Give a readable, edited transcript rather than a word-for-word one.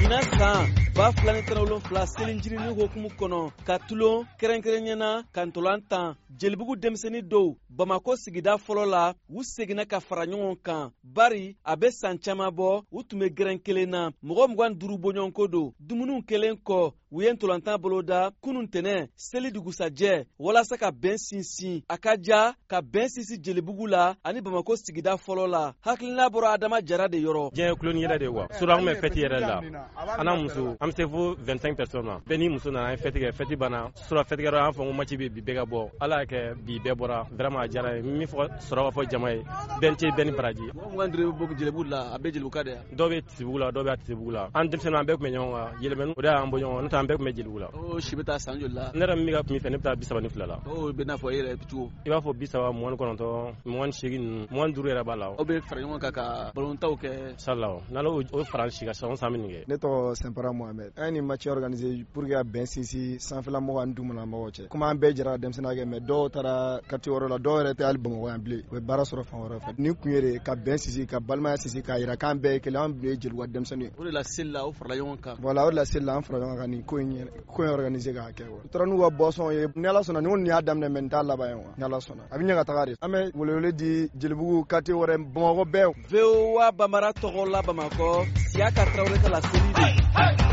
ɲina san 2017 selinjirini hokumu kɔnɔ ka tulon kɛrɛnkɛrɛnyana ka ntolan tan jelibugu denmisɛnnin dɔw Bamako sigida fɔlɔ la u seginna ka fara ɲɔgɔn kan bari a bɛ san caman bɔ u tun bɛ gɛrɛn kelen na mɔgɔ 25 bɔɲɔgɔnko don dumuniw kelen kɔ u ye ntolantan boloda kunun tɛnɛ seli dugusajɛ walasa ka bɛn sinsin a ka ja ka bɛn sinsin jelibugu la ani Bamako sigida fɔlɔ la hakilina bɔra Adama Jara de yɔrɔ diɲɛ kuloni yɛrɛ de wa sura an bɛ fɛti yɛrɛ la ana muso an bɛ se fo 25 personnes ma bɛɛ ni muso nana an fɛti kɛ fɛti banna sura fɛti kɛra an fɔ ko match bɛ bi bɛɛ ka bɔ ala y'a kɛ bi bɛɛ bɔra vraiment a diyara ye min fɔ sɔrɔ ka fɔ jama ye bɛn tɛ bɛɛ ni baraji mɔgɔ 20 bɔ jelibugu la a bɛ jelibugu ka de yan dɔw bɛ Tibugu la dɔw bɛ Tibugu la an denmisɛnninw an bɛɛ tun bɛ ɲɔgɔn kan yɛlɛmɛni o de y'an bɔ ɲɔgɔn n'o tɛ an bɛɛ tun bɛ jelibugu la o si bɛ taa san joli la ne yɛrɛ min bɛ ka kun fɛ ne bɛ taa 32 la o bɛ n'a fɔ e yɛrɛ cogo i b'a fɔ 30 29 28 ninnu 25 yɛrɛ b'a la aw bɛ fara ɲɔgɔn kan ka balontaw kɛ salaw n'ala o fara si ka san min kɛ ne tɔgɔ Sɛnpara Mohamed an ye nin match organisé pour que ka bɛn sinsin sanfɛlamɔgɔ ani dugumɔgɔw cɛ comme an bɛɛ jɛra denmisɛnninya kɛ mais dɔw taara quartier wɛrɛ la dɔw yɛrɛ tɛ hali Bamakɔ yan bilen u bɛ baara sɔrɔ fan wɛrɛ fɛ nin kun ye de ka bɛn sinsin ka balimaya sinsin k'a jira k'an bɛɛ ye kelen an bɛɛ ye jelibugu denmisɛnninw o de la seli la aw farala ɲɔgɔn kan voilà o de la seli la an fara ɲɔgɔn kan nin ko in organisé k'a kɛ u taara n'u ka boisson ye ni Ala sɔnna nin y'a daminɛ mais nin t'a laban ye ni Ala sɔnna a bɛ ɲɛ ka taga de an bɛ welewele di jelibugu quartier wɛrɛ Bamakɔ bɛɛ VOA Bambara tɔgɔ la Bamakɔ Siaka Traoré ka la seli de